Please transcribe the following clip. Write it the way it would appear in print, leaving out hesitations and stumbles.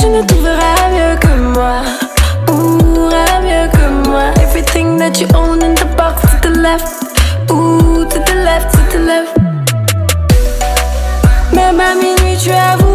tu ne trouveras mieux que moi. Ouh, mieux que moi. Everything that you own in the box to the left. Ooh, to the left, to the left. Même à minuit tu avoues